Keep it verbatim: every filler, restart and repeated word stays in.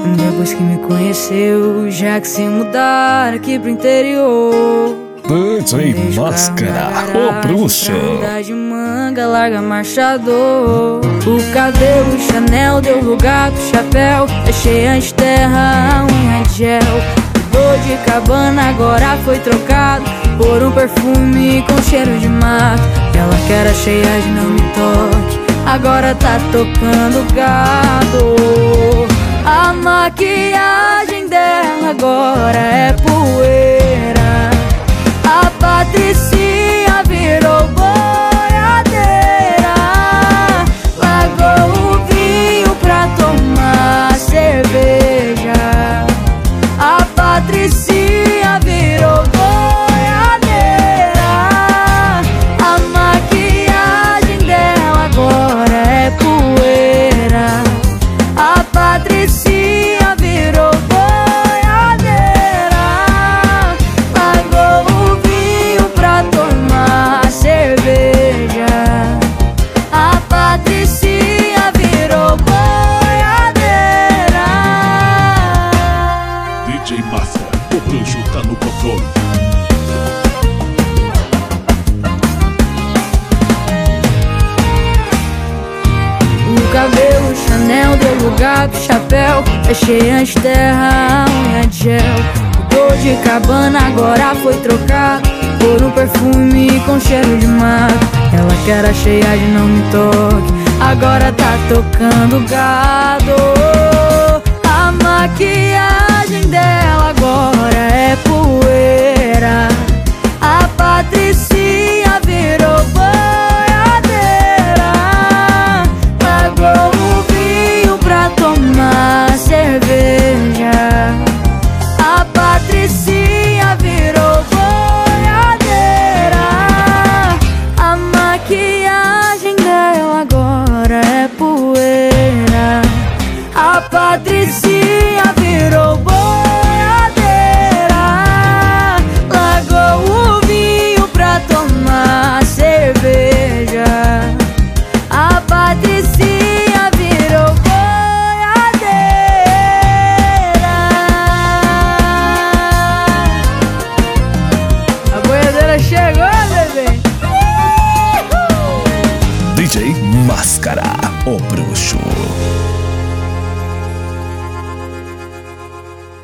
Depois que me conheceu, já que se mudar aqui pro interior. D J Máscara, o bruxo. De manga, larga marchador. O cabelo Chanel deu lugar pro chapéu. É cheia de terra, a unha de gel. Dor de cabana agora foi trocado por um perfume com cheiro de mato. Ela que era cheia de não me toque, agora tá tocando gado. A maquiagem dela agora é poeira. A Patricinha virou boiadeira. Largou o vinho pra tomar cerveja. A Patricinha virou boiadeira. A maquiagem dela agora é poeira. A Patricinha virou boiadeira. Largou o vinho pra tomar cerveja. A Patricinha virou boiadeira. D J Máscara, o bruxo tá no controle. O cabelo Chanel deu lugar pro chapéu. É cheia de terra, a unha de gel. O dor de cabana agora foi trocado por um perfume com cheiro de mato. Ela que era cheia de não me toque, agora tá tocando gado. A maquiagem dela agora é poeira. A Patricinha virou boiadeira. Largou o vinho pra tomar cerveja. A Patricinha virou boiadeira. A maquiagem dela agora é poeira. A Patricinha virou boiadeira. Largou o vinho pra tomar cerveja. A Patricinha virou boiadeira. A boiadeira chegou, bebê. D J Máscara.